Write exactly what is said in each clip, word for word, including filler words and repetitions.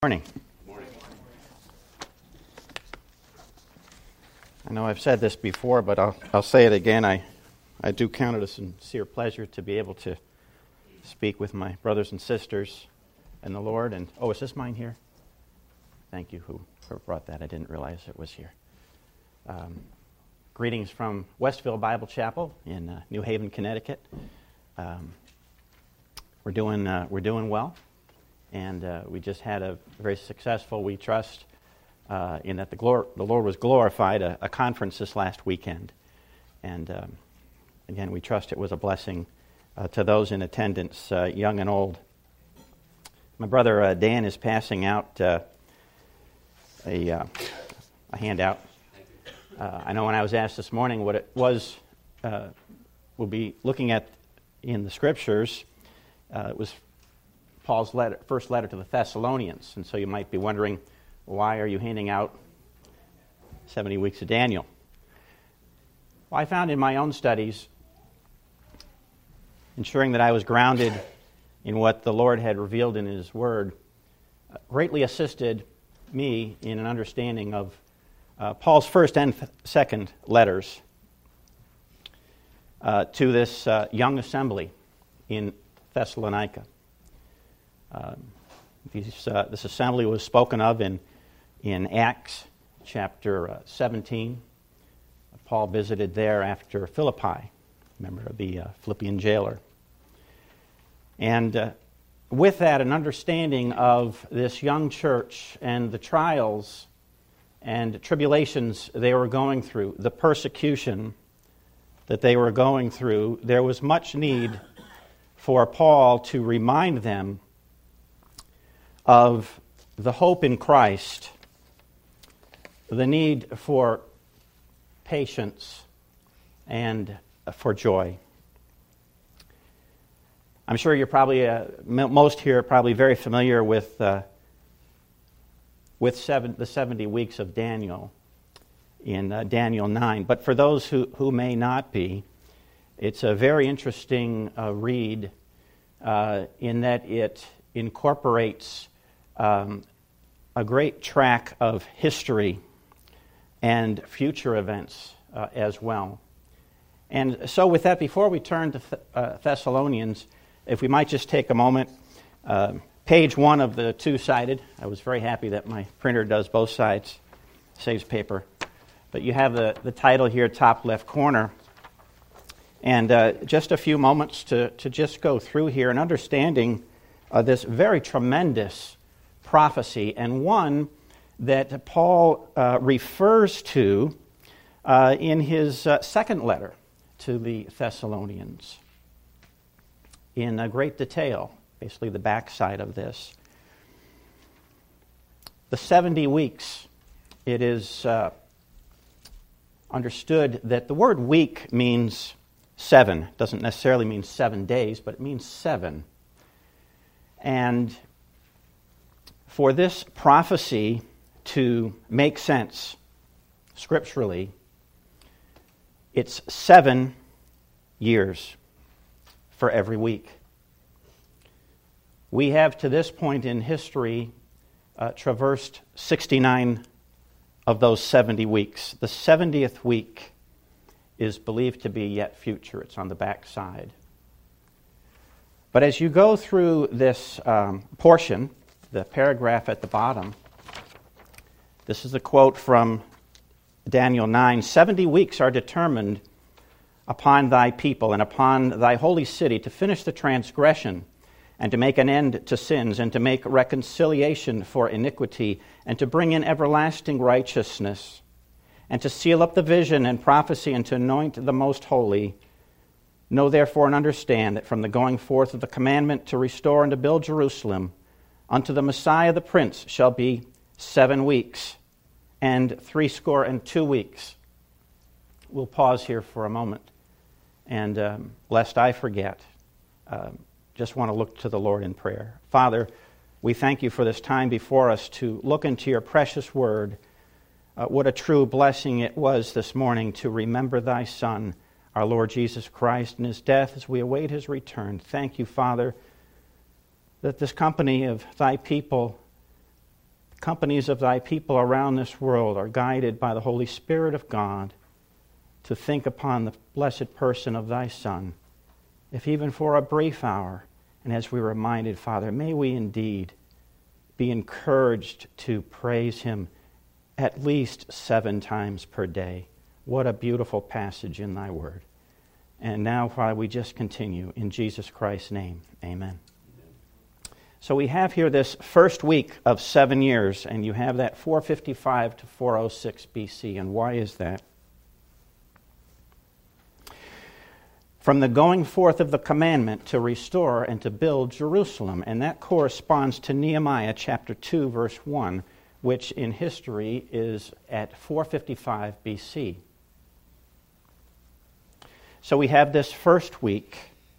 Morning. Morning. I know I've said this before, but I'll I'll say it again. I, I do count it a sincere pleasure to be able to speak with my brothers and sisters in the Lord. And oh, is this mine here? Thank you, who, who brought that. I didn't realize it was here. Um, greetings from Westville Bible Chapel in uh, New Haven, Connecticut. Um, we're doing uh, we're doing well. And uh, we just had a very successful, we trust, uh, in that the, glor- the Lord was glorified, a, a conference this last weekend. And um, again, we trust it was a blessing uh, to those in attendance, uh, young and old. My brother uh, Dan is passing out uh, a, uh, a handout. Uh, I know when I was asked this morning what it was, uh, we'll be looking at in the Scriptures, uh, it was Paul's letter, first letter to the Thessalonians. And so you might be wondering, why are you handing out seventy weeks of Daniel? Well, I found in my own studies, ensuring that I was grounded in what the Lord had revealed in His Word, uh, greatly assisted me in an understanding of uh, Paul's first and f- second letters uh, to this uh, young assembly in Thessalonica. Um, these, uh, this assembly was spoken of in, in Acts chapter uh, seventeen. Paul visited there after Philippi, remember the uh, Philippian jailer. And uh, with that, an understanding of this young church and the trials and tribulations they were going through, the persecution that they were going through, there was much need for Paul to remind them of the hope in Christ, the need for patience, and for joy. I'm sure you're probably, uh, most here are probably very familiar with uh, with seven, the seventy weeks of Daniel in uh, Daniel nine. But for those who, who may not be, it's a very interesting uh, read uh, in that it incorporates Um, a great track of history and future events uh, as well. And so with that, before we turn to Th- uh, Thessalonians, if we might just take a moment, uh, page one of the two-sided. I was very happy that my printer does both sides, saves paper. But you have the, the title here, top left corner. And uh, just a few moments to, to just go through here and understanding uh, this very tremendous prophecy, and one that Paul uh, refers to uh, in his uh, second letter to the Thessalonians in uh, great detail, basically the backside of this. The seventy weeks, it is uh, understood that the word week means seven. It doesn't necessarily mean seven days, but it means seven. And for this prophecy to make sense scripturally, it's seven years for every week. We have, to this point in history, uh, traversed sixty-nine of those seventy weeks. The seventieth week is believed to be yet future. It's on the back side. But as you go through this um, portion, the paragraph at the bottom, this is a quote from Daniel nine. Seventy weeks are determined upon thy people and upon thy holy city to finish the transgression and to make an end to sins and to make reconciliation for iniquity and to bring in everlasting righteousness and to seal up the vision and prophecy and to anoint the most holy. Know therefore and understand that from the going forth of the commandment to restore and to build Jerusalem unto the Messiah the Prince shall be seven weeks and threescore and two weeks. We'll pause here for a moment. And um, lest I forget, uh, just want to look to the Lord in prayer. Father, we thank you for this time before us to look into your precious word. Uh, what a true blessing it was this morning to remember thy Son, our Lord Jesus Christ, and his death as we await his return. Thank you, Father, that this company of thy people companies of thy people around this world are guided by the Holy Spirit of God to think upon the blessed person of thy Son, if even for a brief hour. And as we're reminded, Father, may we indeed be encouraged to praise him at least seven times per day. What a beautiful passage in thy word. And now, Father, we just continue in Jesus Christ's name. Amen. So we have here this first week of seven years, and you have that four fifty-five to four oh six B C. And why is that? From the going forth of the commandment to restore and to build Jerusalem. And that corresponds to Nehemiah chapter two, verse one, which in history is at four fifty-five B C. So we have this first week.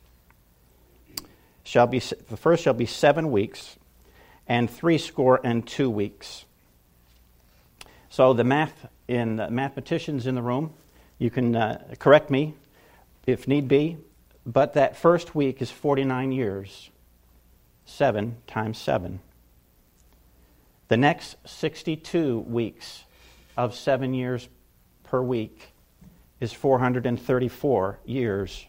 Shall be the first shall be seven weeks, and three score and two weeks. So the math in the mathematicians in the room, you can uh, correct me if need be, but that first week is forty-nine years. Seven times seven. The next sixty-two weeks of seven years per week is four hundred thirty-four years.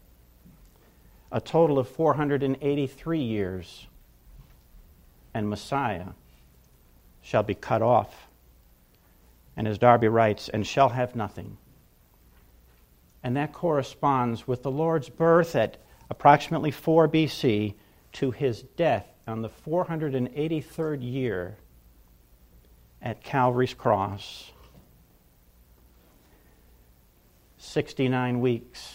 A total of four hundred eighty-three years. And Messiah shall be cut off. And as Darby writes, and shall have nothing. And that corresponds with the Lord's birth at approximately four B C to his death on the four hundred eighty-third year at Calvary's cross. sixty-nine weeks.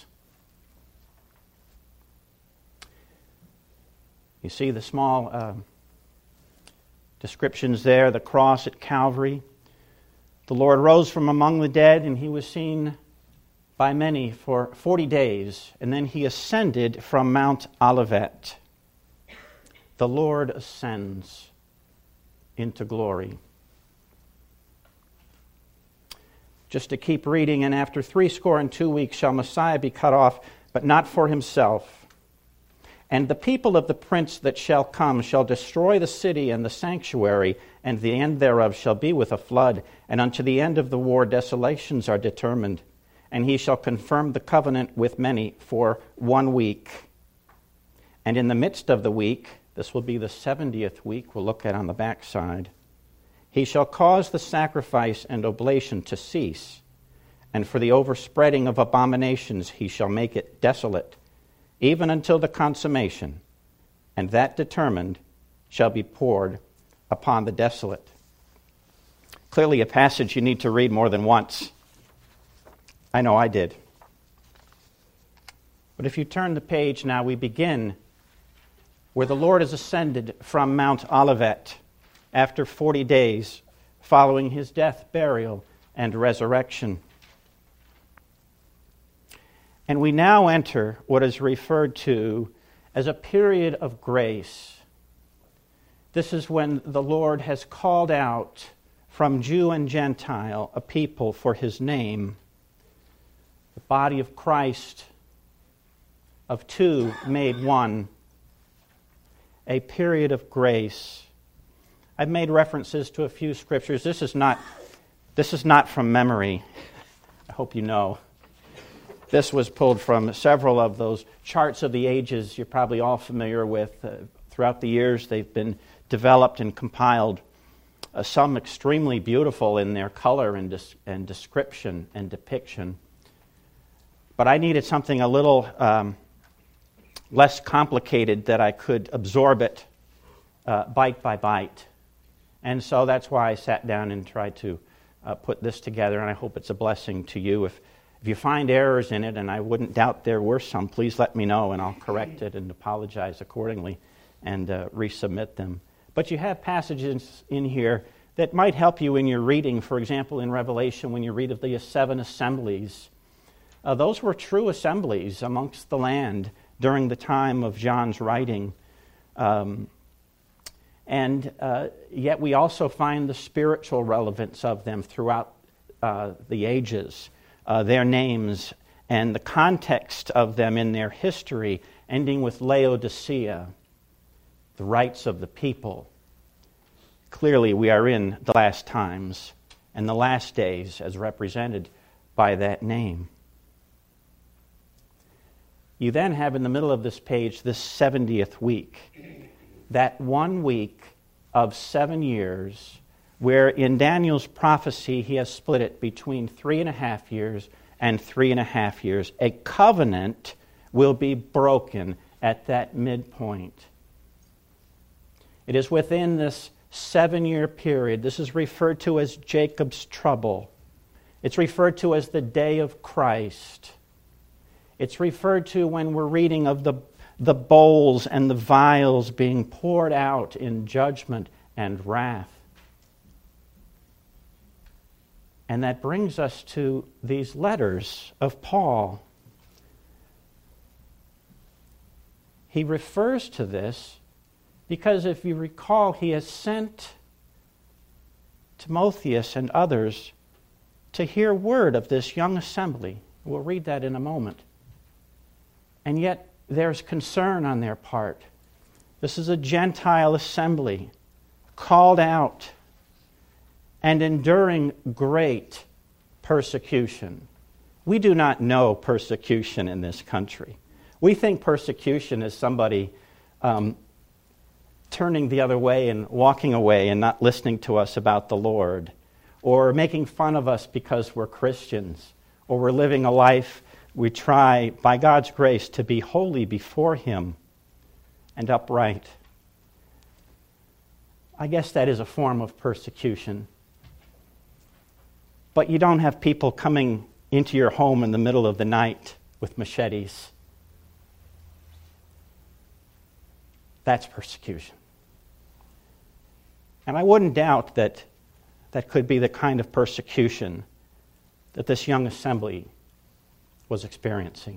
You see the small uh, descriptions there, the cross at Calvary. The Lord rose from among the dead, and he was seen by many for forty days, and then he ascended from Mount Olivet. The Lord ascends into glory. Just to keep reading, and after three score and two weeks shall Messiah be cut off, but not for himself. And the people of the prince that shall come shall destroy the city and the sanctuary, and the end thereof shall be with a flood. And unto the end of the war desolations are determined. And he shall confirm the covenant with many for one week. And in the midst of the week, this will be the seventieth week, we'll look at on the backside, he shall cause the sacrifice and oblation to cease. And for the overspreading of abominations he shall make it desolate, even until the consummation, and that determined shall be poured upon the desolate. Clearly a passage you need to read more than once. I know I did. But if you turn the page now, we begin where the Lord is ascended from Mount Olivet after forty days following his death, burial, and resurrection. And we now enter what is referred to as a period of grace. This is when the Lord has called out from Jew and Gentile a people for his name. The body of Christ, of two made one. A period of grace. I've made references to a few scriptures. This is not, this is not from memory. I hope you know. This was pulled from several of those charts of the ages you're probably all familiar with. Uh, throughout the years, they've been developed and compiled, uh, some extremely beautiful in their color and, des- and description and depiction. But I needed something a little um, less complicated that I could absorb it uh, bite by bite. And so that's why I sat down and tried to uh, put this together, and I hope it's a blessing to you. If If you find errors in it, and I wouldn't doubt there were some, please let me know and I'll correct it and apologize accordingly and uh, resubmit them. But you have passages in here that might help you in your reading. For example, in Revelation, when you read of the seven assemblies, uh, those were true assemblies amongst the land during the time of John's writing. Um, and uh, yet we also find the spiritual relevance of them throughout uh, the ages. Uh, their names and the context of them in their history, ending with Laodicea, the rights of the people, clearly we are in the last times and the last days as represented by that name. You then have in the middle of this page this seventieth week, that one week of seven years where in Daniel's prophecy he has split it between three and a half years and three and a half years. A covenant will be broken at that midpoint. It is within this seven-year period. This is referred to as Jacob's trouble. It's referred to as the day of Christ. It's referred to when we're reading of the, the bowls and the vials being poured out in judgment and wrath. And that brings us to these letters of Paul. He refers to this because, if you recall, he has sent Timotheus and others to hear word of this young assembly. We'll read that in a moment. And yet there's concern on their part. This is a Gentile assembly, called out and enduring great persecution. We do not know persecution in this country. We think persecution is somebody um, turning the other way and walking away and not listening to us about the Lord, or making fun of us because we're Christians, or we're living a life we try, by God's grace, to be holy before Him and upright. I guess that is a form of persecution. But you don't have people coming into your home in the middle of the night with machetes. That's persecution. And I wouldn't doubt that that could be the kind of persecution that this young assembly was experiencing.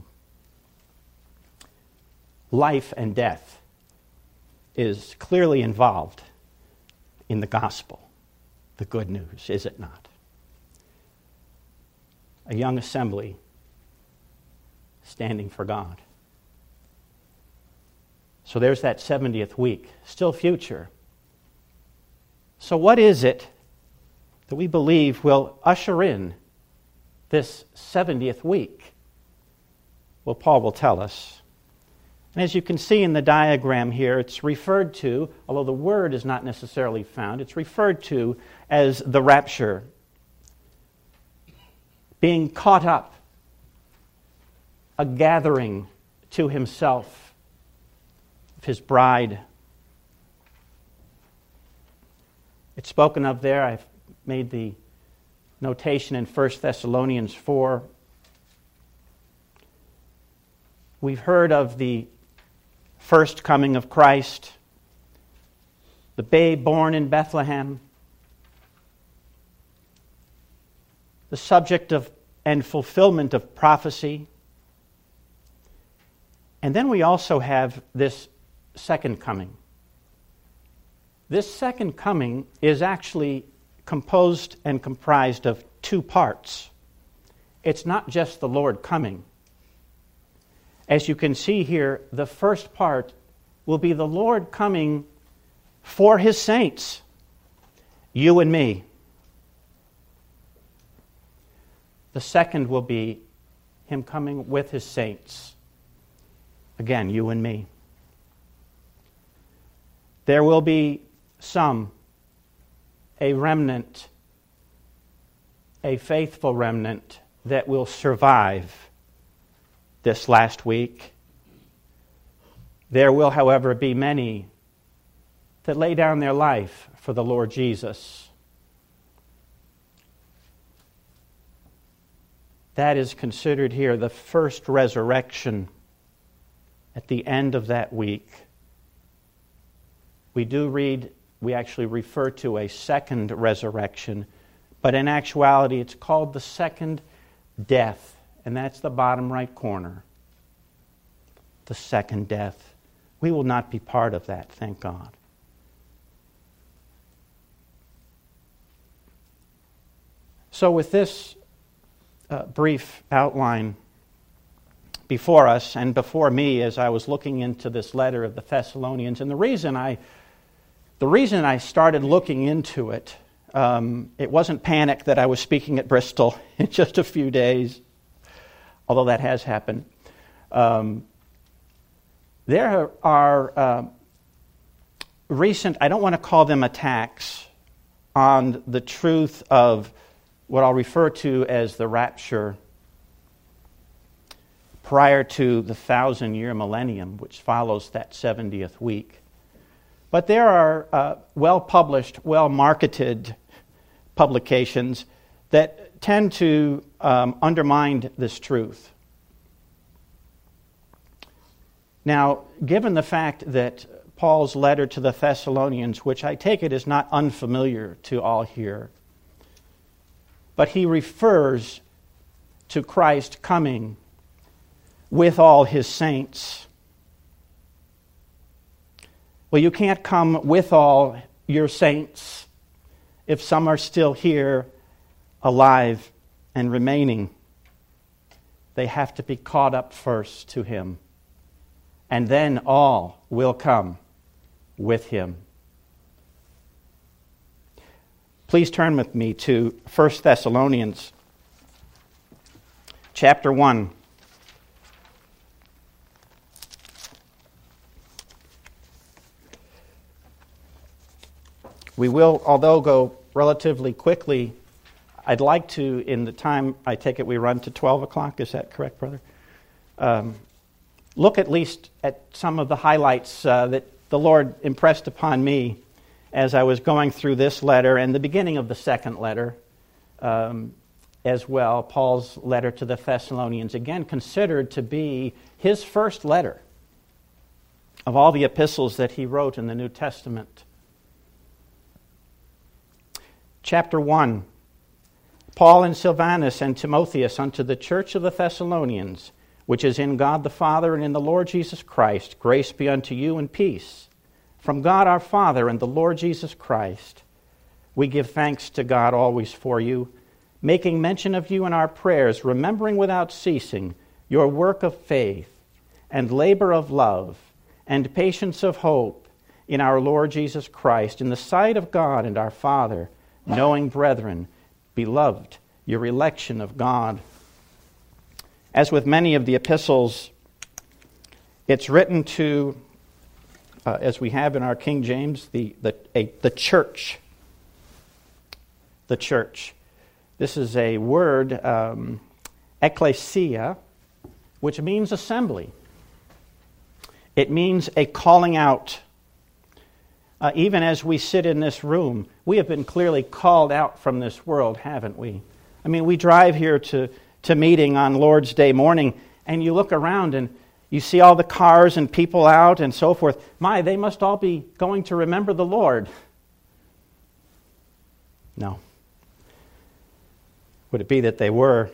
Life and death is clearly involved in the gospel, the good news, is it not? A young assembly standing for God. So there's that seventieth week, still future. So what is it that we believe will usher in this seventieth week? Well, Paul will tell us. And as you can see in the diagram here, it's referred to, although the word is not necessarily found, it's referred to as the rapture. Being caught up, a gathering to himself of his bride. It's spoken of there. I've made the notation in First Thessalonians four. We've heard of the first coming of Christ, the babe born in Bethlehem, the subject of and fulfillment of prophecy. And then we also have this second coming. This second coming is actually composed and comprised of two parts. It's not just the Lord coming. As you can see here, the first part will be the Lord coming for His saints, you and me. The second will be Him coming with His saints, again, you and me. There will be some, a remnant, a faithful remnant that will survive this last week. There will, however, be many that lay down their life for the Lord Jesus. That is considered here the first resurrection at the end of that week. We do read, we actually refer to a second resurrection, but in actuality it's called the second death. And that's the bottom right corner. The second death. We will not be part of that, thank God. So with this uh, brief outline before us and before me as I was looking into this letter of the Thessalonians, and the reason I The reason I started looking into it, um, it wasn't panic that I was speaking at Bristol in just a few days, although that has happened. Um, there are uh, recent, I don't want to call them attacks, on the truth of what I'll refer to as the rapture prior to the thousand-year millennium, which follows that seventieth week. But there are uh, well-published, well-marketed publications that tend to um, undermine this truth. Now, given the fact that Paul's letter to the Thessalonians, which I take it is not unfamiliar to all here, but he refers to Christ coming with all his saints. Well, you can't come with all your saints if some are still here, alive and remaining. They have to be caught up first to him, and then all will come with him. Please turn with me to First Thessalonians chapter one. We will, although go relatively quickly, I'd like to, in the time, I take it we run to twelve o'clock, is that correct, brother? Um, look at least at some of the highlights uh, that the Lord impressed upon me as I was going through this letter and the beginning of the second letter um, as well, Paul's letter to the Thessalonians, again considered to be his first letter of all the epistles that he wrote in the New Testament. Chapter one, Paul and Silvanus and Timotheus unto the church of the Thessalonians, which is in God the Father and in the Lord Jesus Christ, grace be unto you and peace. From God our Father and the Lord Jesus Christ, we give thanks to God always for you, making mention of you in our prayers, remembering without ceasing your work of faith and labor of love and patience of hope in our Lord Jesus Christ, in the sight of God and our Father, knowing, brethren, beloved, your election of God. As with many of the epistles, it's written to, uh, as we have in our King James, the the, a, the church. The church. This is a word, um, ecclesia, which means assembly. It means a calling out. Uh, even as we sit in this room, we have been clearly called out from this world, haven't we? I mean, we drive here to, to meeting on Lord's Day morning, and you look around and you see all the cars and people out and so forth. My, they must all be going to remember the Lord. No. Would it be that they were?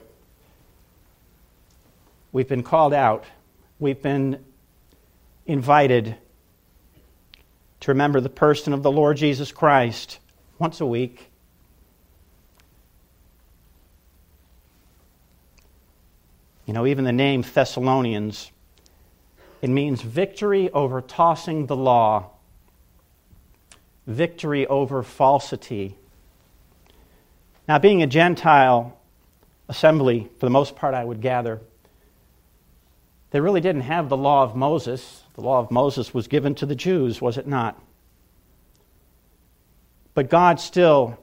We've been called out. We've been invited to remember the person of the Lord Jesus Christ once a week. You know, even the name Thessalonians, it means victory over tossing the law, victory over falsity. Now, being a Gentile assembly, for the most part, I would gather, they really didn't have the law of Moses. The law of Moses was given to the Jews, was it not? But God still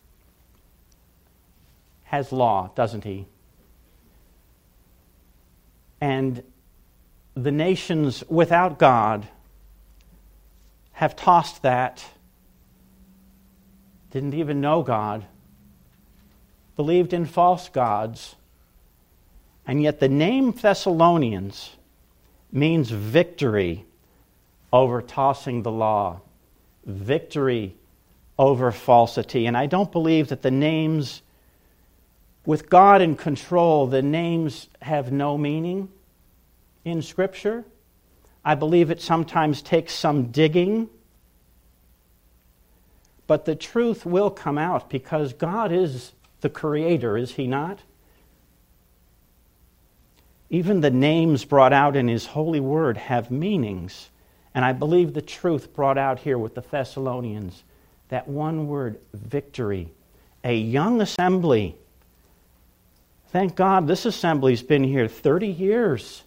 has law, doesn't he? And the nations without God have tossed that, didn't even know God, believed in false gods, and yet the name Thessalonians means victory over tossing the law, victory over falsity. And I don't believe that the names, with God in control, the names have no meaning in Scripture. I believe it sometimes takes some digging, but the truth will come out because God is the Creator, is he not? Even the names brought out in his holy word have meanings, And I believe the truth brought out here with the Thessalonians, that one word, victory. A young assembly. Thank God this assembly's been here thirty years.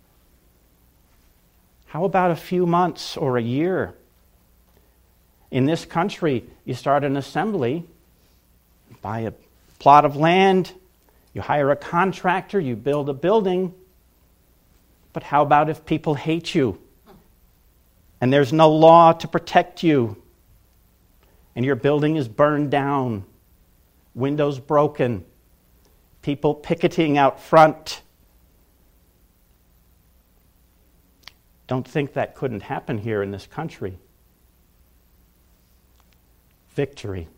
How about a few months or a year? In this country, you start an assembly, buy a plot of land, you hire a contractor, you build a building. But how about if people hate you? And there's no law to protect you? And your building is burned down, windows broken, people picketing out front. Don't think that couldn't happen here in this country. Victory.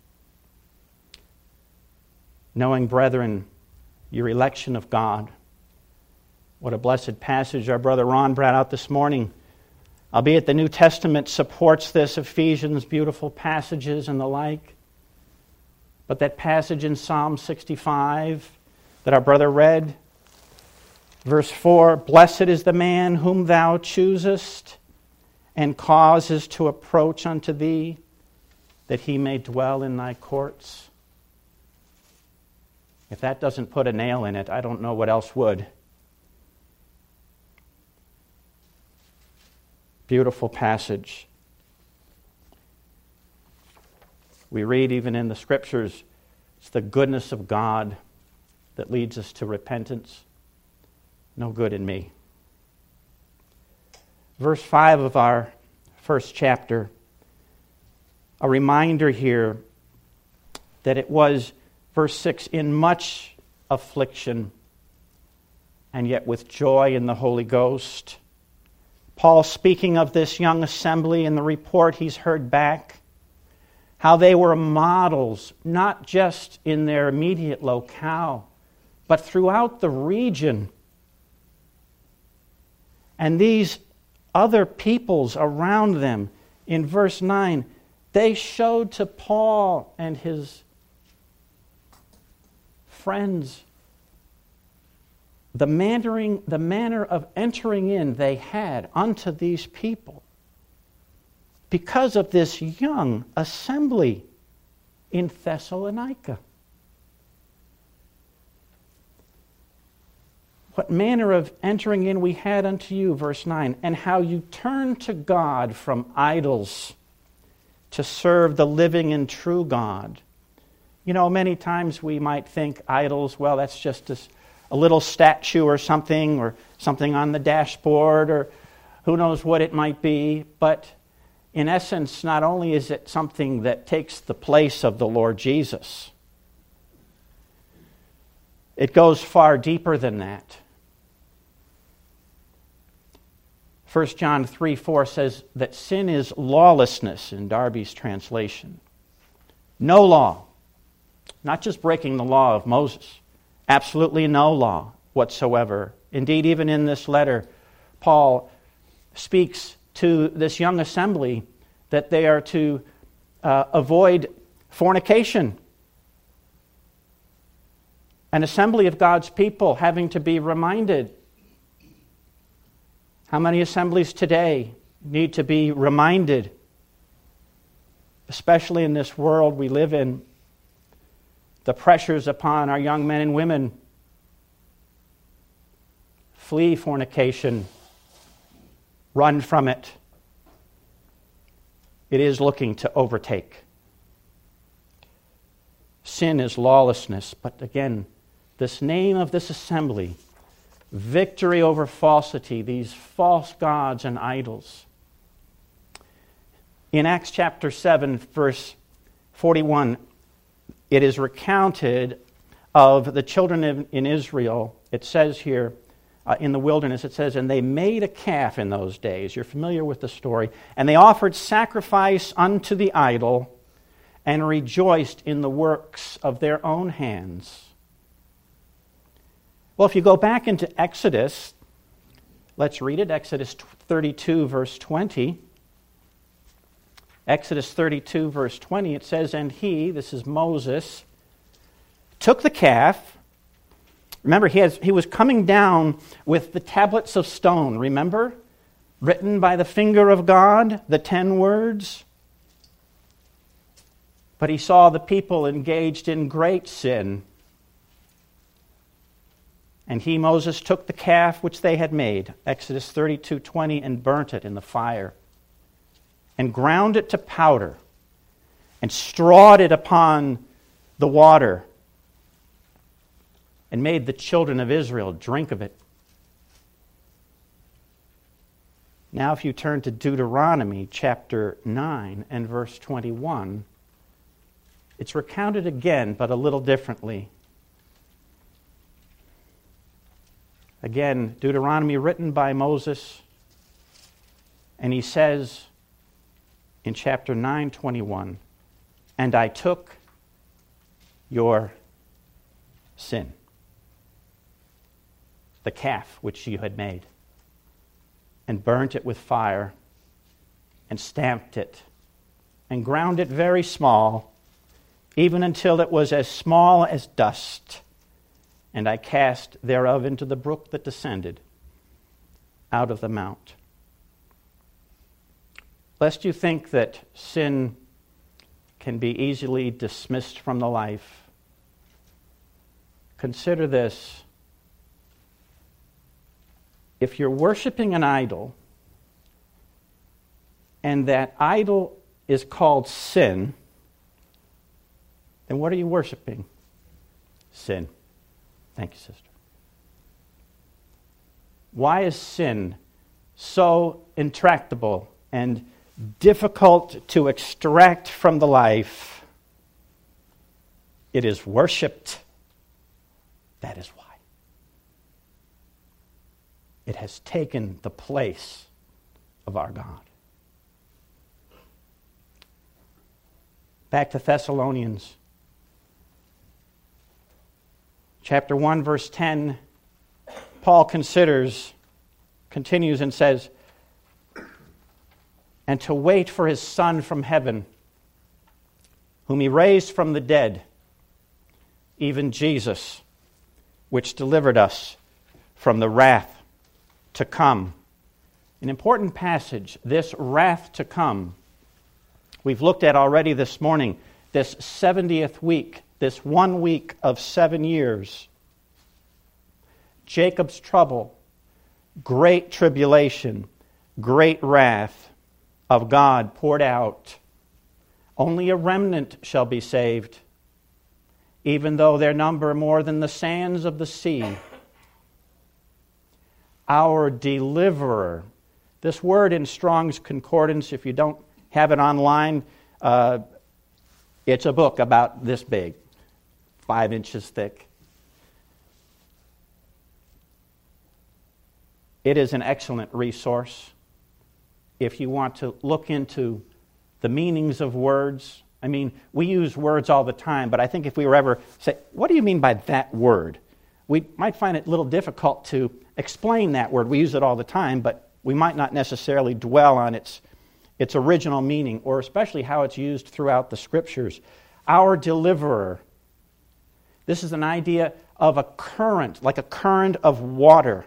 Knowing, brethren, your election of God. What a blessed passage our brother Ron brought out this morning. Albeit the New Testament supports this, Ephesians, beautiful passages and the like. But that passage in Psalm sixty-five that our brother read, verse four, blessed is the man whom thou choosest and causes to approach unto thee, that he may dwell in thy courts. If that doesn't put a nail in it, I don't know what else would. Beautiful passage. We read even in the Scriptures, it's the goodness of God that leads us to repentance. No good in me. Verse five of our first chapter, a reminder here that it was, verse six, in much affliction and yet with joy in the Holy Ghost. Paul speaking of this young assembly and the report he's heard back, how they were models, not just in their immediate locale, but throughout the region. And these other peoples around them, in verse nine, they showed to Paul and his friends the mannering, the manner of entering in they had unto these people because of this young assembly in Thessalonica. What manner of entering in we had unto you, verse nine, and how you turned to God from idols to serve the living and true God. You know, many times we might think idols, well, that's just a, a little statue or something, or something on the dashboard, or who knows what it might be. But in essence, not only is it something that takes the place of the Lord Jesus, it goes far deeper than that. First John three four says that sin is lawlessness in Darby's translation. No law. Not just breaking the law of Moses. Absolutely no law whatsoever. Indeed, even in this letter, Paul speaks to this young assembly that they are to uh, avoid fornication. An assembly of God's people having to be reminded. How many assemblies today need to be reminded, especially in this world we live in, the pressures upon our young men and women? Flee fornication. Run from it. It is looking to overtake. Sin is lawlessness, but again, this name of this assembly, victory over falsity, these false gods and idols. In Acts chapter seven, verse forty-one, it is recounted of the children of, in Israel. It says here, uh, in the wilderness, it says, and they made a calf in those days. You're familiar with the story. And they offered sacrifice unto the idol and rejoiced in the works of their own hands. Well, if you go back into Exodus, let's read it. Exodus thirty-two, verse twenty. Exodus thirty-two, verse twenty, it says, and he, this is Moses, took the calf. Remember, he, has, he was coming down with the tablets of stone, remember? written by the finger of God, the ten words. But he saw the people engaged in great sin. And he, Moses, took the calf which they had made, Exodus thirty-two twenty, and burnt it in the fire, and ground it to powder, and strawed it upon the water, and made the children of Israel drink of it. Now if you turn to Deuteronomy chapter nine and verse twenty-one, it's recounted again, but a little differently. Again, Deuteronomy written by Moses, and he says in chapter nine twenty-one, "And I took your sin," the calf which you had made, "and burnt it with fire, and stamped it, and ground it very small, even until it was as small as dust. And I cast thereof into the brook that descended out of the mount." Lest you think that sin can be easily dismissed from the life, consider this. If you're worshiping an idol, and that idol is called sin, then what are you worshiping? Sin. Thank you, sister. Why is sin so intractable and difficult to extract from the life? It is worshipped. That is why. It has taken the place of our God. Back to Thessalonians. Chapter one, verse ten, Paul considers, continues and says, "And to wait for his Son from heaven, whom he raised from the dead, even Jesus, which delivered us from the wrath to come." An important passage, this wrath to come. We've looked at already this morning, this seventieth week, this one week of seven years. Jacob's trouble, great tribulation, great wrath of God poured out. Only a remnant shall be saved, even though their number more than the sands of the sea. Our deliverer. This word in Strong's Concordance, if you don't have it online, uh, it's a book about this big, five inches thick. It is an excellent resource if you want to look into the meanings of words. I mean, we use words all the time, but I think if we were ever say, what do you mean by that word? We might find it a little difficult to explain that word. We use it all the time, but we might not necessarily dwell on its, its original meaning, or especially how it's used throughout the Scriptures. Our deliverer. This is an idea of a current, like a current of water.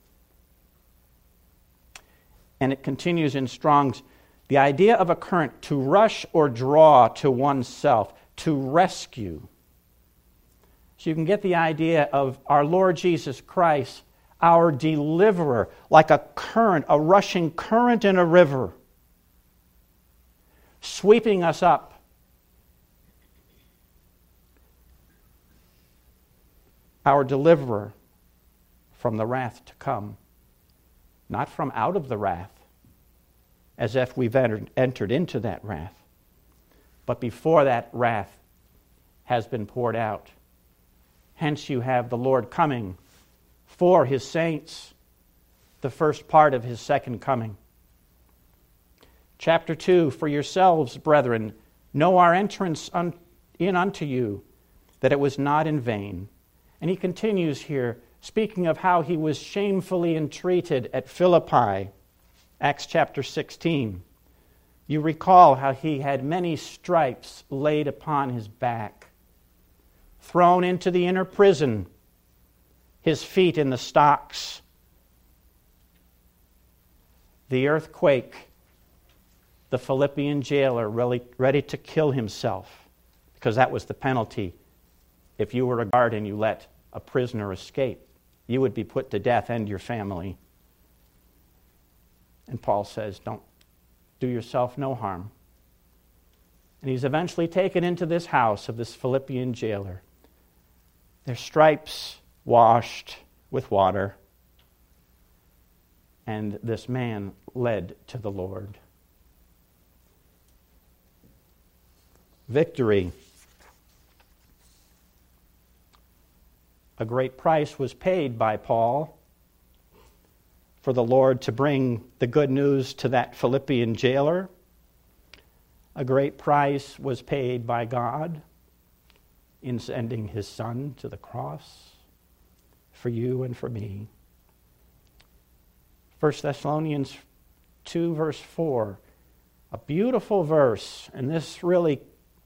And it continues in Strong's, the idea of a current, to rush or draw to oneself, to rescue. So you can get the idea of our Lord Jesus Christ, our deliverer, like a current, a rushing current in a river, sweeping us up. Our deliverer from the wrath to come. Not from out of the wrath, as if we've entered, entered into that wrath, but before that wrath has been poured out. Hence you have the Lord coming for his saints, the first part of his second coming. Chapter two, "For yourselves, brethren, know our entrance un- in unto you, that it was not in vain." And he continues here, speaking of how he was shamefully entreated at Philippi, Acts chapter sixteen. You recall how he had many stripes laid upon his back, thrown into the inner prison, his feet in the stocks. the earthquake, the Philippian jailer really ready to kill himself, because that was the penalty. If you were a guard and you let a prisoner escape, you would be put to death and your family. And Paul says, don't do yourself no harm. And he's eventually taken into this house of this Philippian jailer. Their stripes washed with water. And this man led to the Lord. Victory. A great price was paid by Paul for the Lord to bring the good news to that Philippian jailer. A great price was paid by God in sending his Son to the cross for you and for me. First Thessalonians two, verse four, a beautiful verse, and this really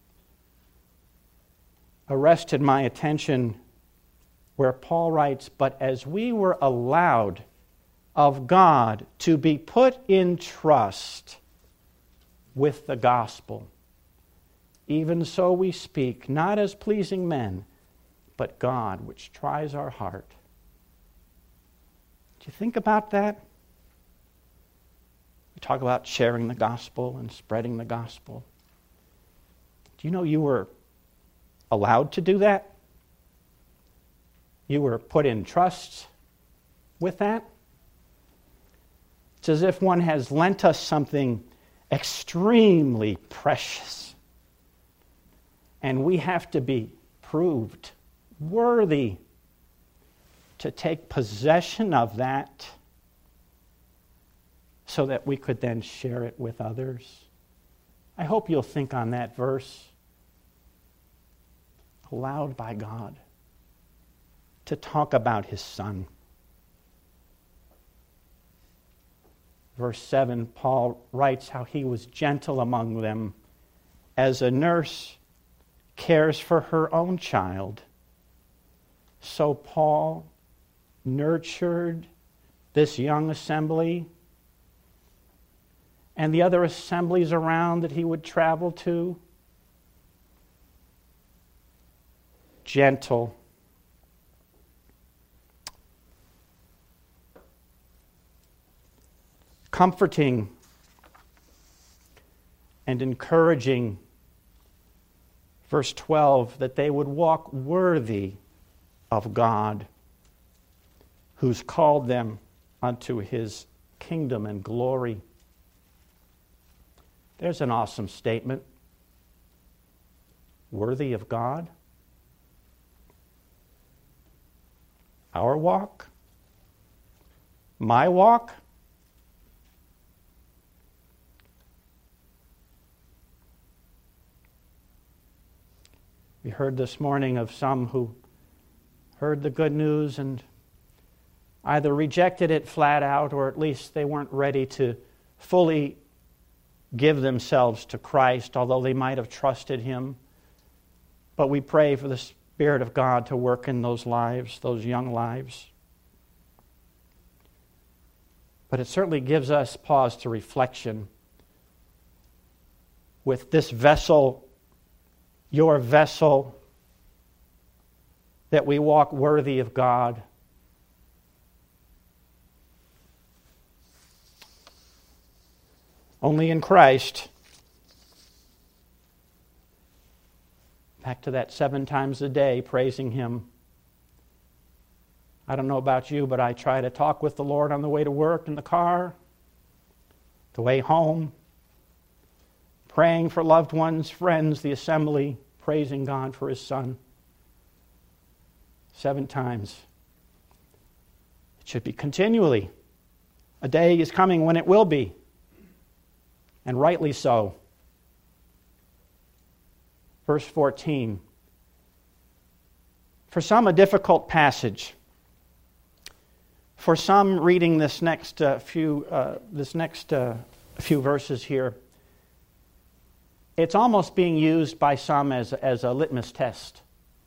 arrested my attention, where Paul writes, "But as we were allowed of God to be put in trust with the gospel, even so we speak, not as pleasing men, but God, which tries our heart." Do you think about that? We talk about sharing the gospel and spreading the gospel. Do you know you were allowed to do that? You were put in trust with that? It's as if one has lent us something extremely precious, and we have to be proved worthy to take possession of that so that we could then share it with others. I hope you'll think on that verse. Allowed by God to talk about his Son. Verse seven, Paul writes how he was gentle among them as a nurse cares for her own child. So Paul nurtured this young assembly and the other assemblies around that he would travel to. Gentle. Comforting and encouraging. Verse twelve, that they would walk worthy of God, who's called them unto his kingdom and glory. There's an awesome statement. Worthy of God. Our walk? My walk? We heard this morning of some who heard the good news and either rejected it flat out, or at least they weren't ready to fully give themselves to Christ, although they might have trusted him. But we pray for the Spirit of God to work in those lives, those young lives. But it certainly gives us pause to reflection. With this vessel, your vessel, that we walk worthy of God. Only in Christ. Back to that seven times a day, praising him. I don't know about you, but I try to talk with the Lord on the way to work, in the car, the way home, praying for loved ones, friends, the assembly, praising God for his Son. Seven times. It should be continually. A day is coming when it will be, and rightly so. Verse fourteen. For some, a difficult passage. For some, reading this next uh, few uh, this next uh, few verses here, it's almost being used by some as as a litmus test.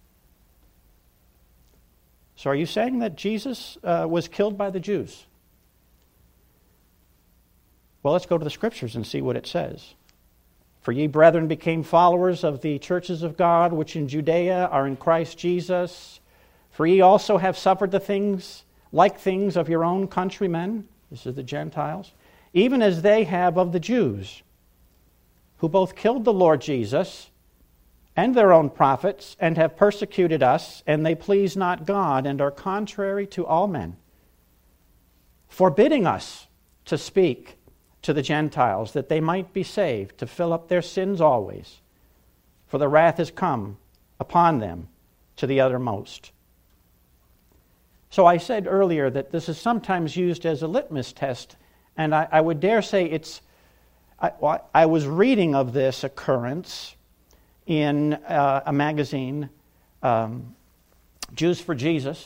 So, are you saying that Jesus uh, was killed by the Jews? Well, let's go to the Scriptures and see what it says. For ye, brethren, became followers of the churches of God, which in Judea are in Christ Jesus. For ye also have suffered the things, like things of your own countrymen, this is the Gentiles, even as they have of the Jews, who both killed the Lord Jesus and their own prophets, and have persecuted us, and they please not God, and are contrary to all men, forbidding us to speak to the Gentiles, that they might be saved, to fill up their sins always. For the wrath is come upon them to the uttermost. So I said earlier that this is sometimes used as a litmus test, and I, I would dare say it's... I, I was reading of this occurrence in uh, a magazine, um, Jews for Jesus.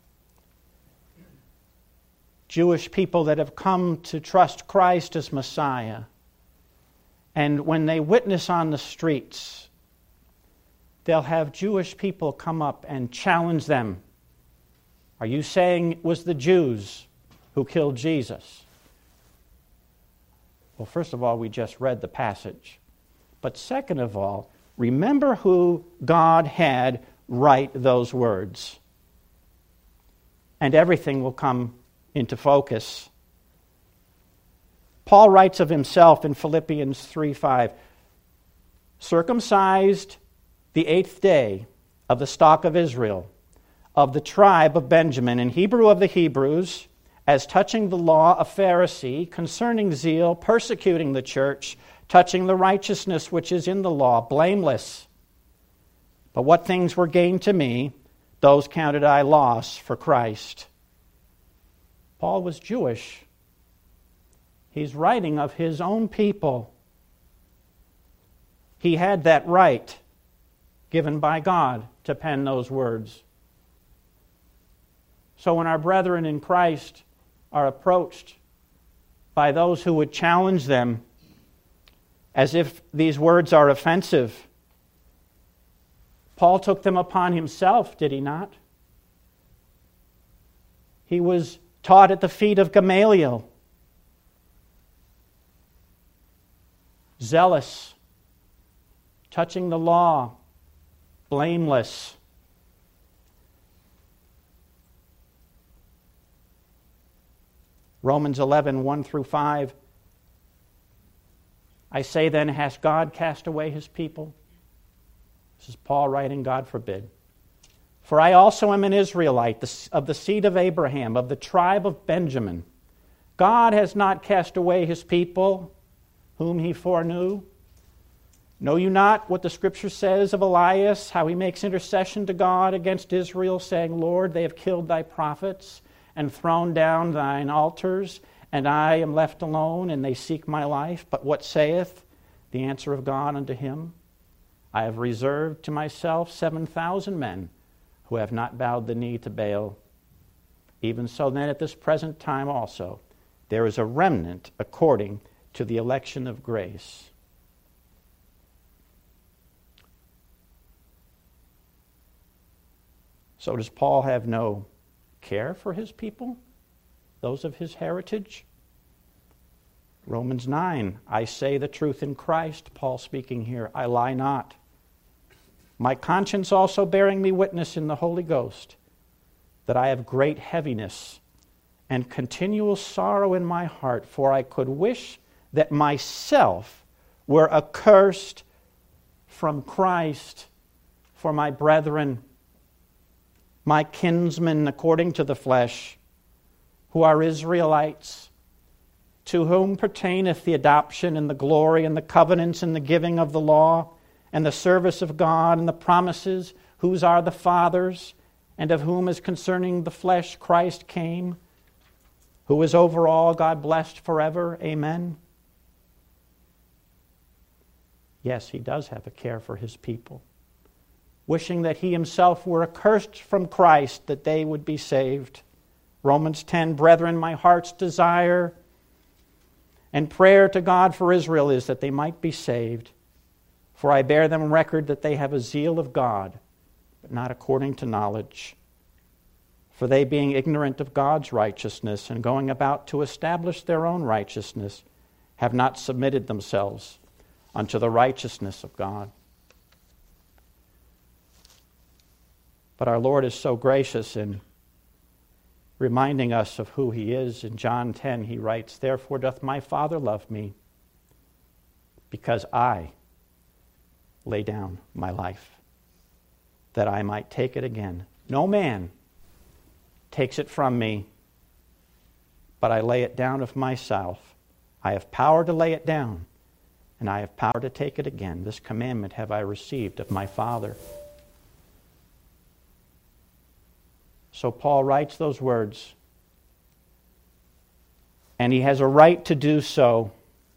Jewish people that have come to trust Christ as Messiah. And when they witness on the streets, they'll have Jewish people come up and challenge them. Are you saying it was the Jews who killed Jesus? Well, first of all, we just read the passage. But second of all, remember who God had write those words. And everything will come into focus. Paul writes of himself in Philippians three five, circumcised the eighth day of the stock of Israel, of the tribe of Benjamin, in Hebrew of the Hebrews, as touching the law a Pharisee, concerning zeal, persecuting the church, touching the righteousness which is in the law, blameless. But what things were gained to me, those counted I loss for Christ. Paul was Jewish. He's writing of his own people. He had that right given by God to pen those words. So when our brethren in Christ are approached by those who would challenge them as if these words are offensive, Paul took them upon himself, did he not? He was taught at the feet of Gamaliel, zealous, touching the law, blameless. Romans eleven, one through five. I say then, has God cast away his people? This is Paul writing, God forbid. For I also am an Israelite, of the seed of Abraham, of the tribe of Benjamin. God has not cast away his people, whom he foreknew. Know you not what the Scripture says of Elias, how he makes intercession to God against Israel, saying, Lord, they have killed thy prophets, and thrown down thine altars, and I am left alone, and they seek my life. But what saith the answer of God unto him? I have reserved to myself seven thousand men, who have not bowed the knee to Baal. Even so then at this present time also, there is a remnant according to the election of grace. So does Paul have no care for his people, those of his heritage? Romans nine, I say the truth in Christ, Paul speaking here, I lie not. My conscience also bearing me witness in the Holy Ghost, that I have great heaviness and continual sorrow in my heart, for I could wish that myself were accursed from Christ for my brethren, my kinsmen according to the flesh, who are Israelites, to whom pertaineth the adoption and the glory and the covenants and the giving of the law, and the service of God and the promises, whose are the fathers, and of whom as concerning the flesh Christ came, who is over all, God blessed forever. Amen. Yes, he does have a care for his people, wishing that he himself were accursed from Christ, that they would be saved. Romans ten, brethren, my heart's desire and prayer to God for Israel is that they might be saved. For I bear them record that they have a zeal of God, but not according to knowledge. For they, being ignorant of God's righteousness and going about to establish their own righteousness, have not submitted themselves unto the righteousness of God. But our Lord is so gracious in reminding us of who he is. In John ten, he writes, "Therefore doth my Father love me, because I lay down my life, that I might take it again. No man takes it from me, but I lay it down of myself. I have power to lay it down, and I have power to take it again. This commandment have I received of my Father." So Paul writes those words, and he has a right to do so.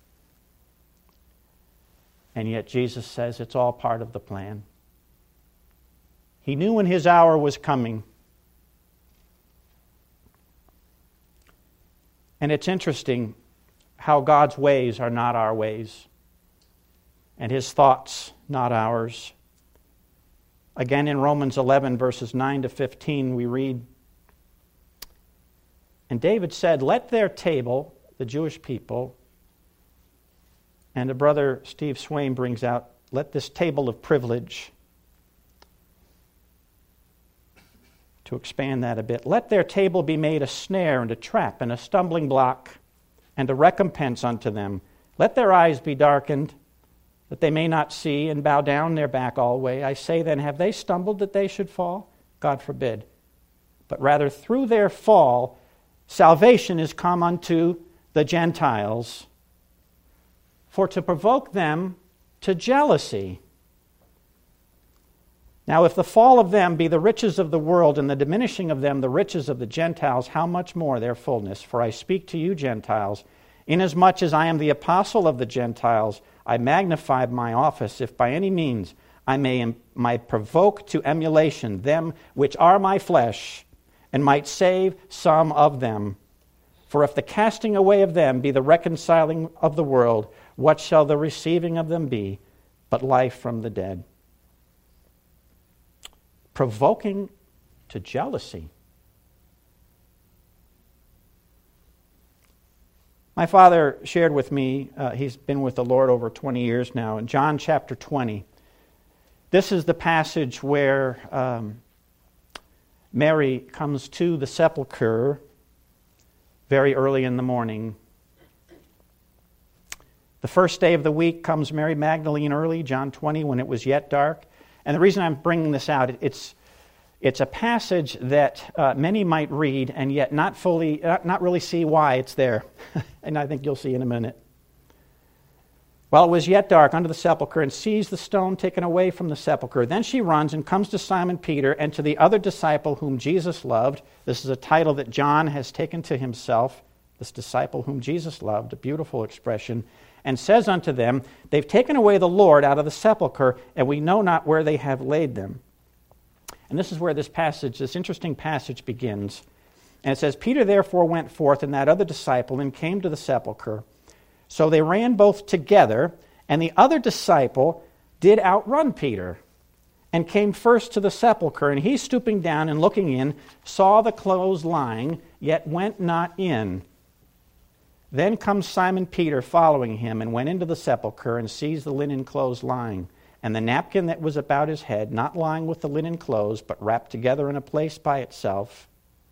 And yet Jesus says it's all part of the plan. He knew when his hour was coming. And it's interesting how God's ways are not our ways, and his thoughts not ours. Again, in Romans eleven, verses nine to fifteen, we read, "And David said, Let their table," the Jewish people, and the brother Steve Swain brings out, "Let this table of privilege," to expand that a bit, "Let their table be made a snare and a trap and a stumbling block and a recompense unto them. Let their eyes be darkened, that they may not see, and bow down their back alway. I say then, have they stumbled that they should fall? God forbid. But rather through their fall, salvation is come unto the Gentiles, for to provoke them to jealousy. Now if the fall of them be the riches of the world, and the diminishing of them the riches of the Gentiles, how much more their fullness? For I speak to you, Gentiles, inasmuch as I am the apostle of the Gentiles, I magnify my office, if by any means I may, might provoke to emulation them which are my flesh, and might save some of them. For if the casting away of them be the reconciling of the world, what shall the receiving of them be but life from the dead?" Provoking to jealousy. My father shared with me, uh, he's been with the Lord over twenty years now, in John chapter twenty. This is the passage where um, Mary comes to the sepulchre very early in the morning. The first day of the week comes Mary Magdalene early, John twenty, when it was yet dark. And the reason I'm bringing this out, it's it's a passage that uh, many might read and yet not fully, not, not really see why it's there. And I think you'll see in a minute. "While it was yet dark under the sepulchre, and sees the stone taken away from the sepulchre, then she runs and comes to Simon Peter and to the other disciple whom Jesus loved." This is a title that John has taken to himself, this disciple whom Jesus loved, a beautiful expression, "and says unto them, They've taken away the Lord out of the sepulchre, and we know not where they have laid them." And this is where this passage, this interesting passage begins. And it says, "Peter therefore went forth, and that other disciple, and came to the sepulchre. So they ran both together, and the other disciple did outrun Peter, and came first to the sepulchre. And he, stooping down and looking in, saw the clothes lying, yet went not in. Then comes Simon Peter following him, and went into the sepulchre, and sees the linen clothes lying, and the napkin that was about his head, not lying with the linen clothes, but wrapped together in a place by itself.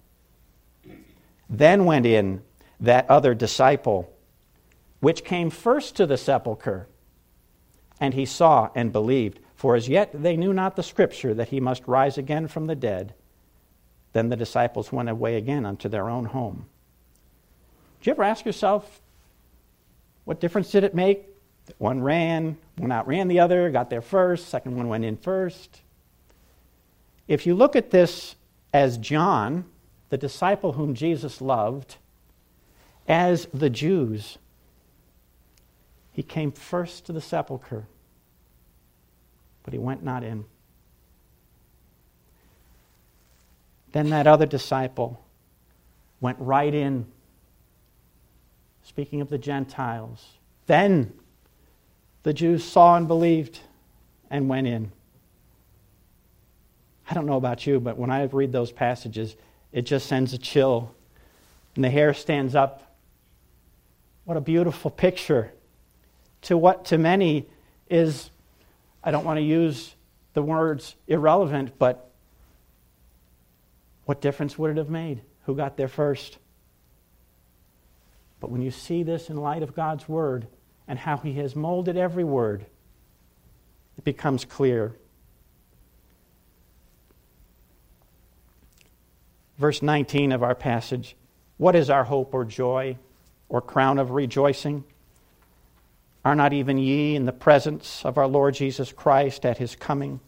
Then went in that other disciple, which came first to the sepulchre, and he saw and believed. For as yet they knew not the scripture, that he must rise again from the dead. Then the disciples went away again unto their own home." Did you ever ask yourself, what difference did it make? One ran, one outran the other, got there first, second one went in first. If you look at this as John, the disciple whom Jesus loved, as the Jews, he came first to the sepulchre, but he went not in. Then that other disciple went right in. Speaking of the Gentiles, then the Jews saw and believed and went in. I don't know about you, but when I read those passages, it just sends a chill, and the hair stands up What a beautiful picture to what to many is, I don't want to use the words irrelevant, but what difference would it have made? Who got there first? But when you see this in light of God's Word and how He has molded every word, it becomes clear. Verse nineteen of our passage, what is our hope or joy or crown of rejoicing? Are not even ye in the presence of our Lord Jesus Christ at His coming?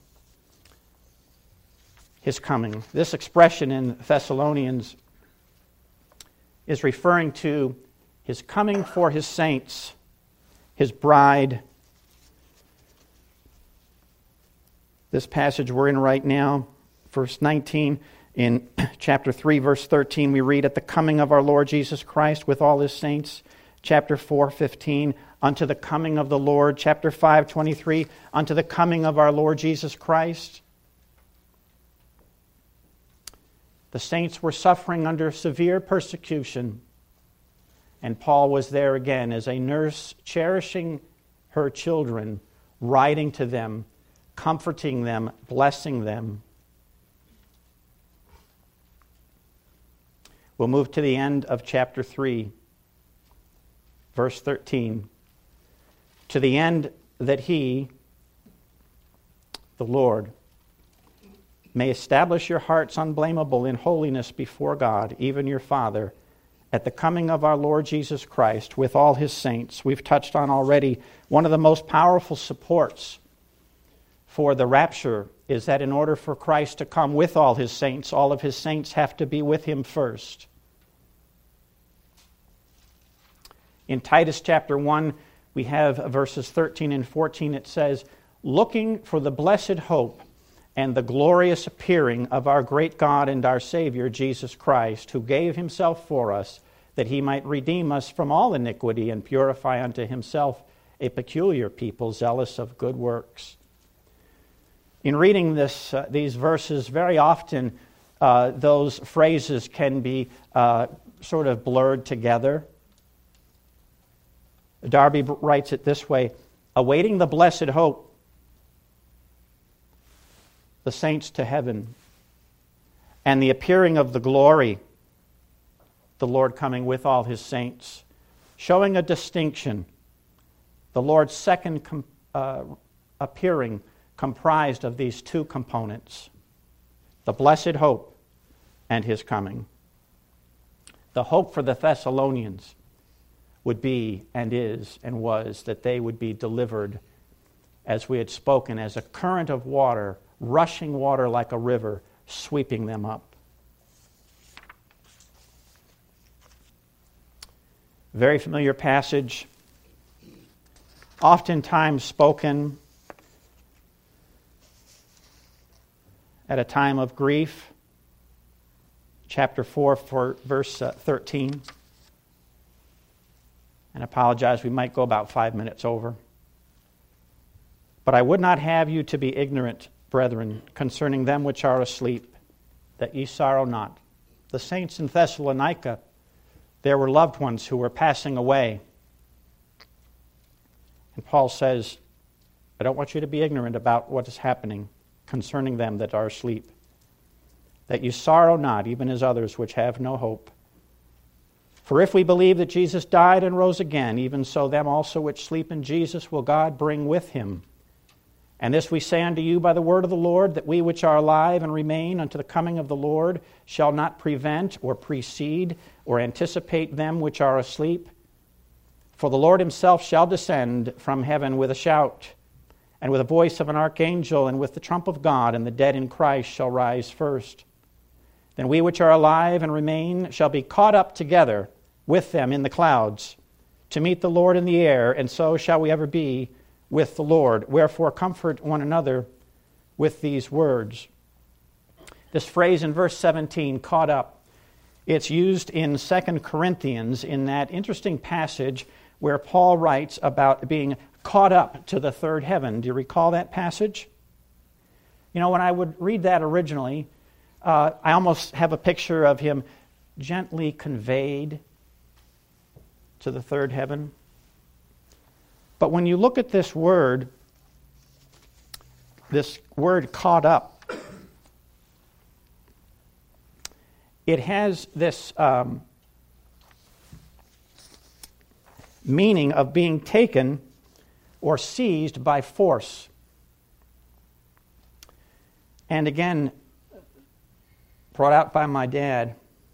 His coming. This expression in Thessalonians is referring to His coming for His saints, His bride. This passage we're in right now, verse nineteen, in chapter three, verse thirteen, we read, at the coming of our Lord Jesus Christ with all His saints. Chapter four, fifteen, unto the coming of the Lord. Chapter five, twenty-three, unto the coming of our Lord Jesus Christ. The saints were suffering under severe persecution, and Paul was there again as a nurse cherishing her children, writing to them, comforting them, blessing them. We'll move to the end of chapter three, verse thirteen. To the end that He, the Lord, may establish your hearts unblameable in holiness before God, even your Father, at the coming of our Lord Jesus Christ with all His saints. We've touched on already one of the most powerful supports for the rapture is that in order for Christ to come with all His saints, all of His saints have to be with Him first. In Titus chapter one, we have verses thirteen and fourteen. It says, looking for the blessed hope and the glorious appearing of our great God and our Savior, Jesus Christ, who gave Himself for us, that He might redeem us from all iniquity and purify unto Himself a peculiar people, zealous of good works. In reading this, uh, these verses, very often uh, those phrases can be uh, sort of blurred together. Darby writes it this way, awaiting the blessed hope, the saints to heaven, and the appearing of the glory, the Lord coming with all His saints, showing a distinction, the Lord's second com- uh, appearing comprised of these two components, the blessed hope and His coming. The hope for the Thessalonians would be and is and was that they would be delivered, as we had spoken, as a current of water, rushing water like a river, sweeping them up. Very familiar passage, oftentimes spoken at a time of grief. Chapter four, for verse uh, thirteen. And I apologize, we might go about five minutes over. But I would not have you to be ignorant, brethren, concerning them which are asleep, that ye sorrow not. The saints in Thessalonica, there were loved ones who were passing away. And Paul says, I don't want you to be ignorant about what is happening concerning them that are asleep, that you sorrow not, even as others which have no hope. For if we believe that Jesus died and rose again, even so them also which sleep in Jesus will God bring with Him. And this we say unto you by the word of the Lord, that we which are alive and remain unto the coming of the Lord shall not prevent or precede or anticipate them which are asleep. For the Lord Himself shall descend from heaven with a shout, and with the voice of an archangel, and with the trump of God, and the dead in Christ shall rise first. Then we which are alive and remain shall be caught up together with them in the clouds, to meet the Lord in the air, and so shall we ever be with the Lord. Wherefore comfort one another with these words. This phrase in verse seventeen, caught up, it's used in Second Corinthians in that interesting passage where Paul writes about being caught up to the third heaven. Do you recall that passage? You know, when I would read that originally, uh, I almost have a picture of him gently conveyed to the third heaven. But when you look at this word, this word caught up, it has this um, meaning of being taken or seized by force. And again, brought out by my dad.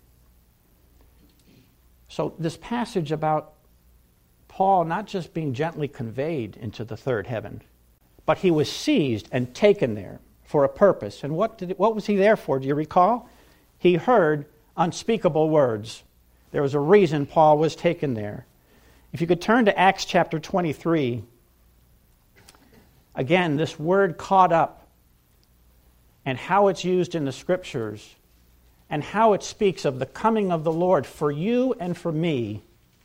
So this passage about Paul not just being gently conveyed into the third heaven, but he was seized and taken there for a purpose. And what did it, what was he there for? Do you recall? He heard unspeakable words. There was a reason Paul was taken there. If you could turn to Acts chapter twenty-three, again, this word caught up and how it's used in the Scriptures and how it speaks of the coming of the Lord for you and for me,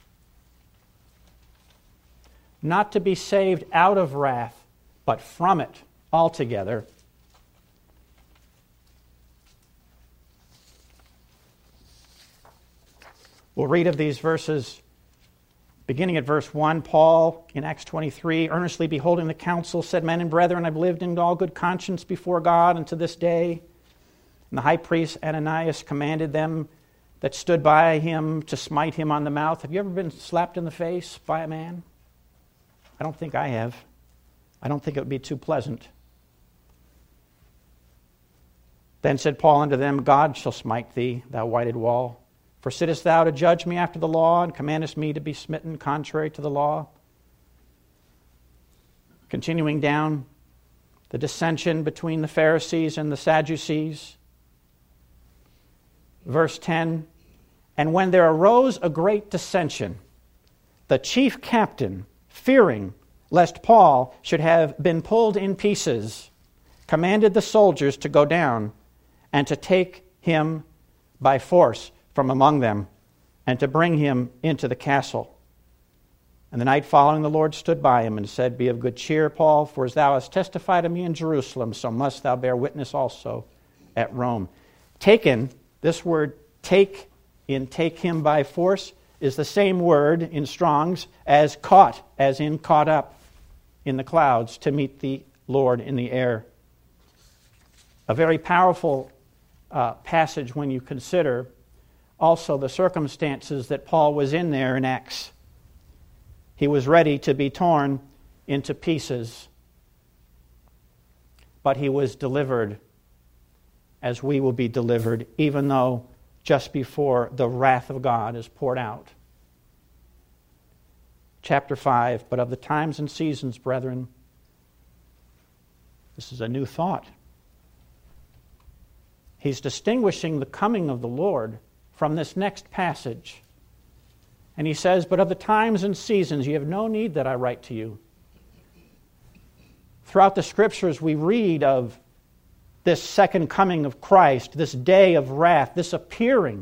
not to be saved out of wrath, but from it altogether. We'll read of these verses beginning at verse one. Paul, in Acts twenty-three, earnestly beholding the council, said, Men and brethren, I've lived in all good conscience before God unto this day. And the high priest Ananias commanded them that stood by him to smite him on the mouth. Have you ever been slapped in the face by a man? I don't think I have. I don't think it would be too pleasant. Then said Paul unto them, God shall smite thee, thou whited wall. For sittest thou to judge me after the law, and commandest me to be smitten contrary to the law? Continuing down, the dissension between the Pharisees and the Sadducees. Verse ten, And when there arose a great dissension, the chief captain, fearing lest Paul should have been pulled in pieces, commanded the soldiers to go down and to take him by force from among them, and to bring him into the castle. And the night following the Lord stood by him and said, Be of good cheer, Paul, for as thou hast testified to me in Jerusalem, so must thou bear witness also at Rome. Taken, this word take in take him by force, is the same word in Strong's as caught, as in caught up in the clouds to meet the Lord in the air. A very powerful uh, passage when you consider also the circumstances that Paul was in there in Acts. He was ready to be torn into pieces, but he was delivered as we will be delivered, even though just before the wrath of God is poured out. Chapter five, But of the times and seasons, brethren, this is a new thought. He's distinguishing the coming of the Lord from this next passage. And he says, But of the times and seasons you have no need that I write to you. Throughout the Scriptures we read of this second coming of Christ, this day of wrath, this appearing.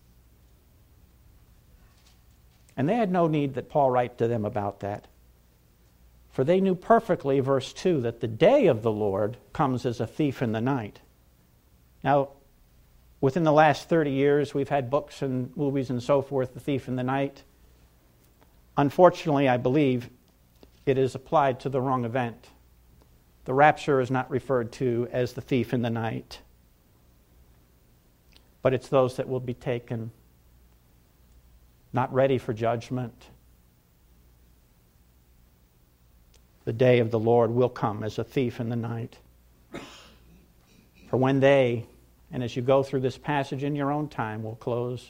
And they had no need that Paul write to them about that. For they knew perfectly, verse two, that the day of the Lord comes as a thief in the night. Now, within the last thirty years, we've had books and movies and so forth, The Thief in the Night. Unfortunately, I believe it is applied to the wrong event. The rapture is not referred to as the thief in the night, but it's those that will be taken, not ready for judgment. The day of the Lord will come as a thief in the night. For when they, and as you go through this passage in your own time, we'll close.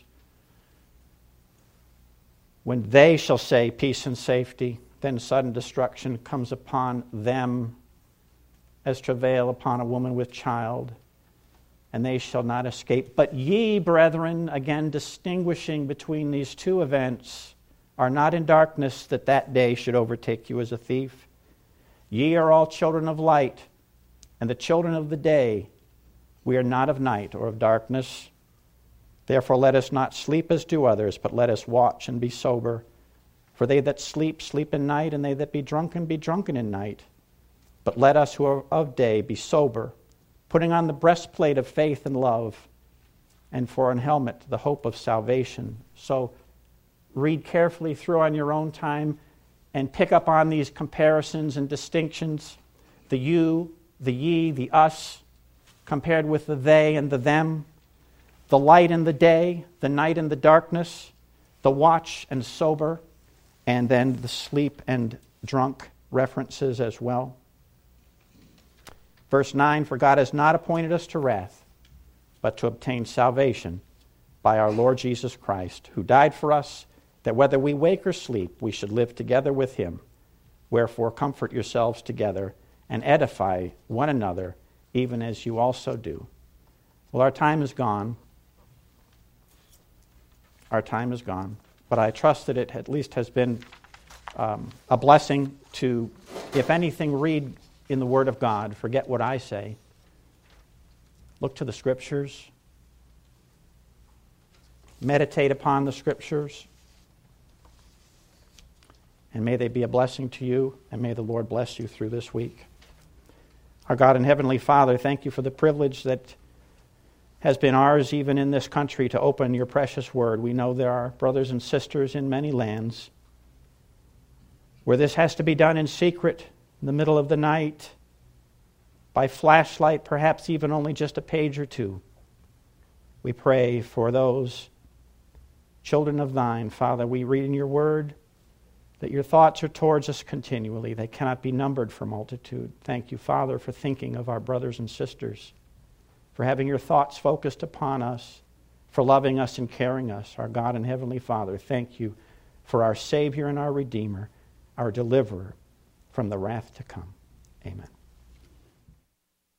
When they shall say peace and safety, then sudden destruction comes upon them as travail upon a woman with child, and they shall not escape. But ye, brethren, again distinguishing between these two events, are not in darkness, that that day should overtake you as a thief. Ye are all children of light, and the children of the day. We are not of night or of darkness. Therefore let us not sleep as do others, but let us watch and be sober. For they that sleep, sleep in night, and they that be drunken, be drunken in night. But let us who are of day be sober, putting on the breastplate of faith and love, and for an helmet the hope of salvation. So read carefully through on your own time and pick up on these comparisons and distinctions, the you, the ye, the us, compared with the they and the them, the light and the day, the night and the darkness, the watch and sober, and then the sleep and drunk references as well. Verse nine, for God has not appointed us to wrath, but to obtain salvation by our Lord Jesus Christ, who died for us, that whether we wake or sleep, we should live together with him. Wherefore comfort yourselves together and edify one another, even as you also do. Well, our time is gone. Our time is gone. But I trust that it at least has been um, a blessing to, if anything, read in the Word of God. Forget what I say. Look to the Scriptures. Meditate upon the Scriptures. And may they be a blessing to you, and may the Lord bless you through this week. Our God and Heavenly Father, thank you for the privilege that has been ours even in this country to open your precious word. We know there are brothers and sisters in many lands where this has to be done in secret, in the middle of the night, by flashlight, perhaps even only just a page or two. We pray for those children of thine. Father, we read in your word that your thoughts are towards us continually. They cannot be numbered for multitude. Thank you, Father, for thinking of our brothers and sisters, for having your thoughts focused upon us, for loving us and caring us. Our God and Heavenly Father, thank you for our Savior and our Redeemer, our deliverer from the wrath to come. Amen.